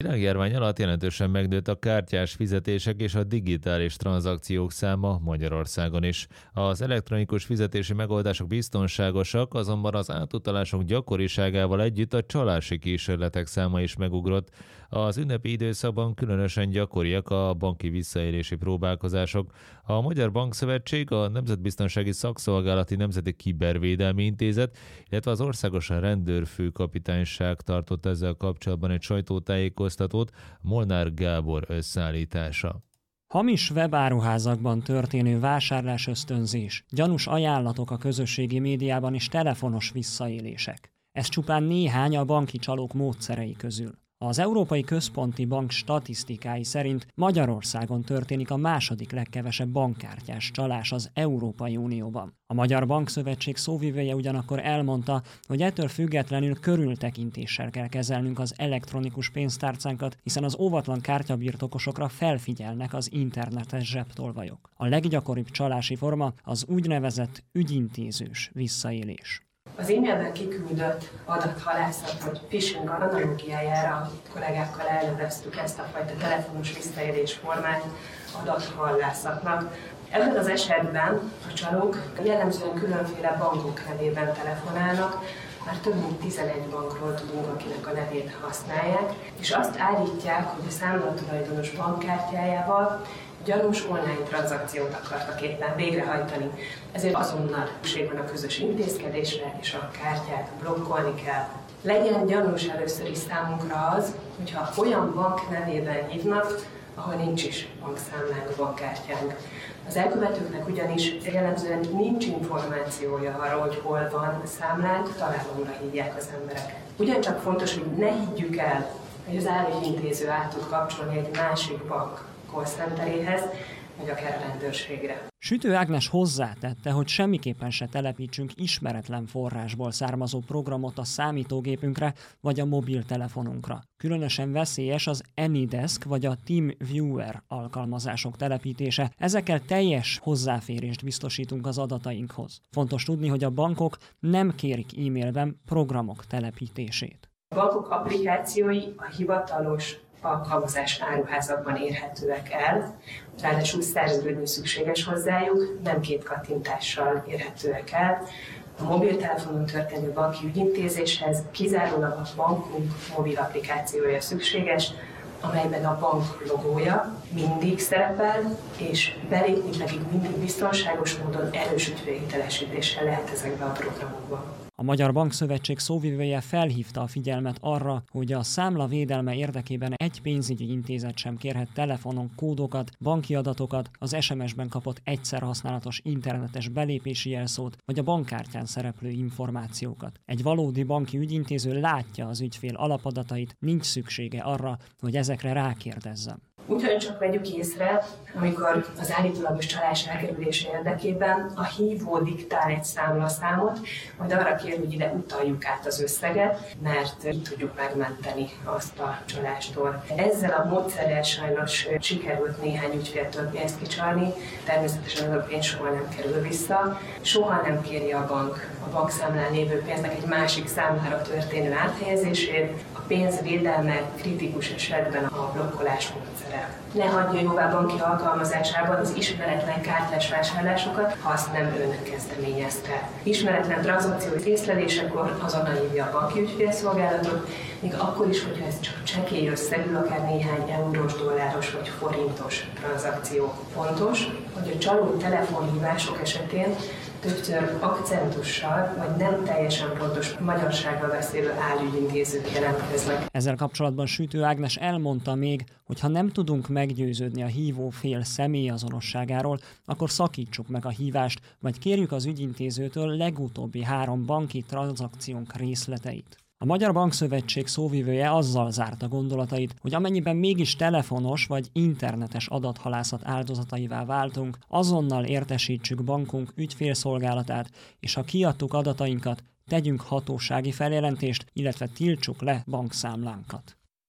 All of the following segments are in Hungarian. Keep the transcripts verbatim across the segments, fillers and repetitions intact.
Világjárvány alatt jelentősen megnőtt a kártyás fizetések és a digitális tranzakciók száma Magyarországon is. Az elektronikus fizetési megoldások biztonságosak, azonban az átutalások gyakoriságával együtt a csalási kísérletek száma is megugrott. Az ünnepi időszakban különösen gyakoriak a banki visszaélési próbálkozások. A Magyar Bankszövetség, a Nemzetbiztonsági Szakszolgálati Nemzeti Kibervédelmi Intézet, illetve az Országos Rendőrfőkapitányság tartott ezzel kapcsolatban egy sajtótájékoztatót, Molnár Gábor összeállítása. Hamis webáruházakban történő vásárlás ösztönzés, gyanús ajánlatok a közösségi médiában és telefonos visszaélések. Ez csupán néhány a banki csalók módszerei közül. Az Európai Központi Bank statisztikái szerint Magyarországon történik a második legkevesebb bankkártyás csalás az Európai Unióban. A Magyar Bankszövetség szóvivője ugyanakkor elmondta, hogy ettől függetlenül körültekintéssel kell kezelnünk az elektronikus pénztárcánkat, hiszen az óvatlan kártyabirtokosokra felfigyelnek az internetes zsebtolvajok. A leggyakoribb csalási forma az úgynevezett ügyintézős visszaélés. Az e-mailben kiküldött adathalászat vagy phishing analógiájára a kollégákkal elneveztük ezt a fajta telefonos visszaélés formát adathallászatnak. Ebben az esetben a csalók jellemzően különféle bankok nevében telefonálnak, már több mint tizenegy bankról tudunk, akinek a nevét használják, és azt állítják, hogy a számlatulajdonos bankkártyájával gyanús online tranzakciót akartak éppen végrehajtani. Ezért azonnal szükség van a közös intézkedésre, és a kártyát blokkolni kell. Legyen gyanús először is számunkra az, hogyha olyan bank nevében hívnak, ahol nincs is bankszámlánk, bankkártyánk. Az elkövetőknek ugyanis jellemzően nincs információja arról, hogy hol van számlánk, találomra hívják az embereket. Ugyancsak fontos, hogy ne higgyük el, hogy az állügyintéző át tud kapcsolni egy másik bank call centeréhez, vagy akár a rendőrségre. Sütő Ágnes hozzátette, hogy semmiképpen se telepítsünk ismeretlen forrásból származó programot a számítógépünkre vagy a mobiltelefonunkra. Különösen veszélyes az AnyDesk vagy a TeamViewer alkalmazások telepítése. Ezekkel teljes hozzáférést biztosítunk az adatainkhoz. Fontos tudni, hogy a bankok nem kérik e-mailben programok telepítését. A bankok applikációi a hivatalos alkalmazás áruházakban érhetőek el, ráadásul szerződni szükséges hozzájuk, nem két kattintással érhetőek el. A mobiltelefonon történő banki ügyintézéshez kizárólag a bankunk mobil applikációja szükséges, amelyben a bank logója mindig szerepel, és belépni pedig mindig biztonságos módon erős ügyfélhitelesítéssel lehet ezekbe a programokba. A Magyar Bankszövetség szóvivője felhívta a figyelmet arra, hogy a számla védelme érdekében egy pénzügyi intézet sem kérhet telefonon kódokat, banki adatokat, az es em es-ben kapott egyszer használatos internetes belépési jelszót, vagy a bankkártyán szereplő információkat. Egy valódi banki ügyintéző látja az ügyfél alapadatait, nincs szüksége arra, hogy ezekre rákérdezzen. Úgyhogy csak vegyük észre, amikor az állítólagos csalás elkerülése érdekében a hívó diktál egy számlaszámot, majd arra kér, hogy ide utaljuk át az összeget, mert így tudjuk megmenteni azt a csalástól. Ezzel a módszerrel sajnos sikerült néhány ügyféltől pénzt kicsalni, természetesen az a pénz soha nem kerül vissza, soha nem kéri a bank a bankszámlán lévő pénznek egy másik számlára történő áthelyezését, a pénz védelme kritikus esetben a blokkolás módszere. Ne hagyja jóvá banki alkalmazásában az ismeretlen kártyás vásárlásokat, ha azt nem ön kezdeményezte. Ismeretlen tranzakció észlelésekor azonnal hívja a banki ügyfélszolgálatot, még akkor is, hogyha ez csak csekély összegű, akár néhány eurós, dolláros vagy forintos tranzakció. Fontos, hogy a csaló telefonhívások esetén többször akcentussal, vagy nem teljesen pontos magyarsággal beszélő álügyintézők jelentkeznek. Ezzel kapcsolatban Sütő Ágnes elmondta még, hogy ha nem tudunk meggyőződni a hívó fél személyazonosságáról, akkor szakítsuk meg a hívást, vagy kérjük az ügyintézőtől legutóbbi három banki tranzakciónk részleteit. A Magyar Bankszövetség szóvivője azzal zárta gondolatait, hogy amennyiben mégis telefonos vagy internetes adathalászat áldozataivá váltunk, azonnal értesítsük bankunk ügyfélszolgálatát, és ha kiadtuk adatainkat, tegyünk hatósági feljelentést, illetve tiltsuk le bankszámlánkat.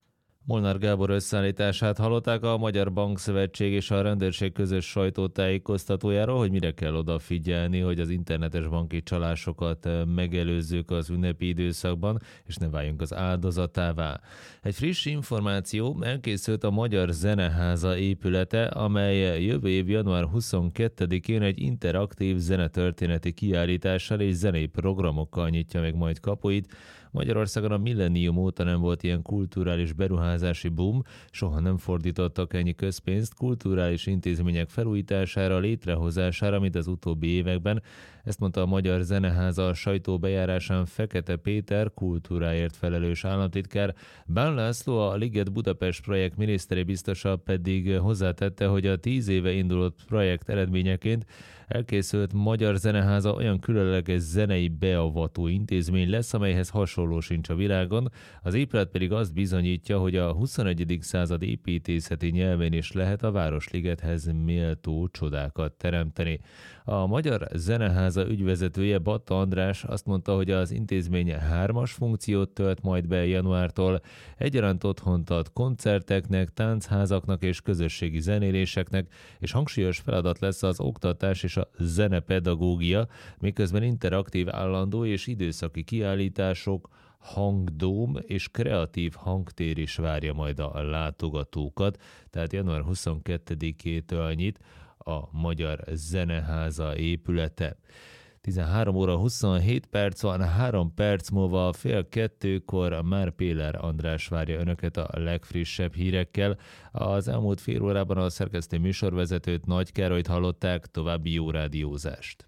Molnár Gábor összeállítását hallották a Magyar Bankszövetség és a rendőrség közös sajtótájékoztatójáról, hogy mire kell odafigyelni, hogy az internetes banki csalásokat megelőzzük az ünnepi időszakban, és ne váljunk az áldozatává. Egy friss információ: elkészült a Magyar Zeneháza épülete, amely jövő év január huszonkettedikén egy interaktív zenetörténeti kiállítással és zenei programokkal nyitja meg majd kapuit. Magyarországon a millennium óta nem volt ilyen kulturális beruházási boom, soha nem fordítottak ennyi közpénzt kulturális intézmények felújítására, létrehozására, mint az utóbbi években. Ezt mondta a Magyar Zeneháza a sajtó bejárásán Fekete Péter, kultúráért felelős államtitkár. Bán László, a Liget Budapest projekt miniszteri biztosa pedig hozzátette, hogy a tíz éve indulott projekt eredményeként elkészült Magyar Zeneháza olyan különleges zenei beavató intézmény lesz, amelyhez hasonló sincs a világon. Az épület pedig azt bizonyítja, hogy a huszonegyedik század építészeti nyelvén is lehet a Városligethez méltó csodákat teremteni. A Magyar Zeneháza ügyvezetője, Batta András azt mondta, hogy az intézmény hármas funkciót tölt majd be januártól, egyaránt otthont ad koncerteknek, táncházaknak és közösségi zenéléseknek, és hangsúlyos feladat lesz az oktatás és a zenepedagógia, miközben interaktív állandó és időszaki kiállítások, hangdóm és kreatív hangtér is várja majd a látogatókat, tehát január huszonkettedikétől nyit a Magyar Zeneháza épülete. tizenhárom óra huszonhét perc van, három perc múlva fél kettőkor már Péler András várja önöket a legfrissebb hírekkel. Az elmúlt fél órában a szerkesztő műsorvezetőt, Nagy Károlyt hallották, további jó rádiózást.